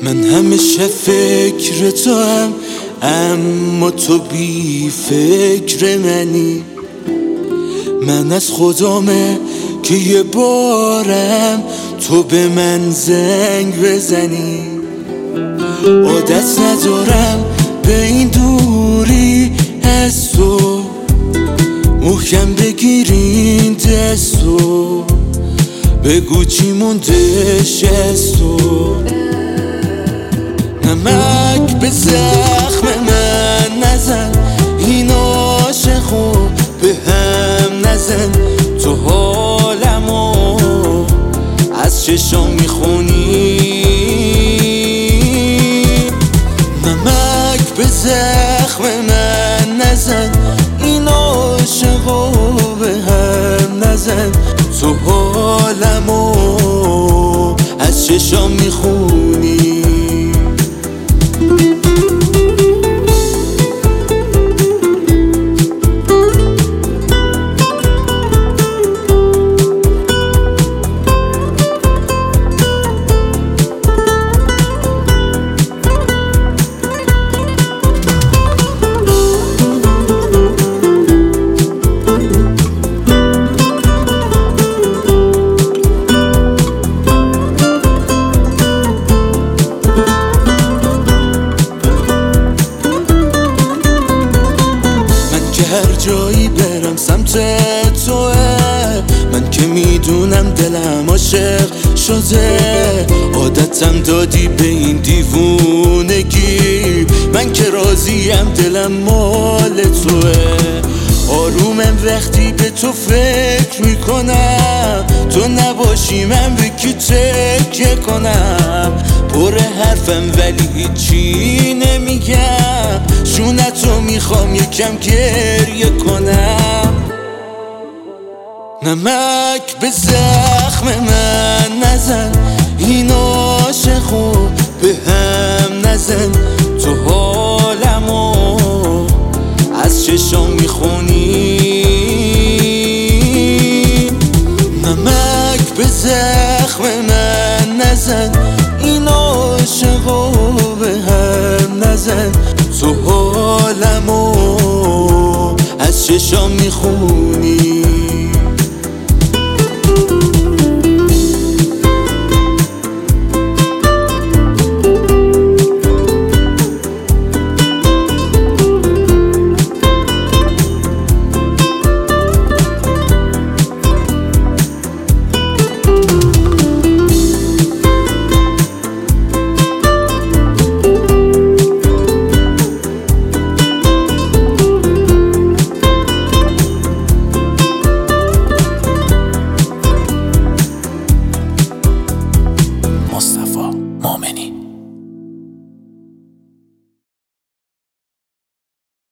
من همیشه فکر تو هم، اما تو بی فکر منی. من از خدامه که یه بارم تو به من زنگ بزنی. عادت ندارم به این دوری از تو، محکم بگیرین دستو، بگو چی موندش از تو. نمک به زخم من نزن، این عاشقو به هم نزن. تو حالمو از چشام میخونی. نمک به زخم من نزن، این عاشقو به هم نزن. تو حالمو از چشام میخونی. هر جایی برم سمت توه، من که میدونم دلم عاشق شده. عادتم دادی به این دیوونگی، من که راضیم دلم مال توه. آرومم وقتی به تو فکر میکنم، تو نباشی من به کی تکیه کنم. پر حرفم ولی هیچی نمیگم، شونتو میخوام یکم گریه کنم. نمک به زخم من نزن، این عاشقو به هم نزن. تو حالمو از چشام میخونی. نمک به زخم من نزن، این عاشقو به هم نزن. تو حالمو از چشام میخونی.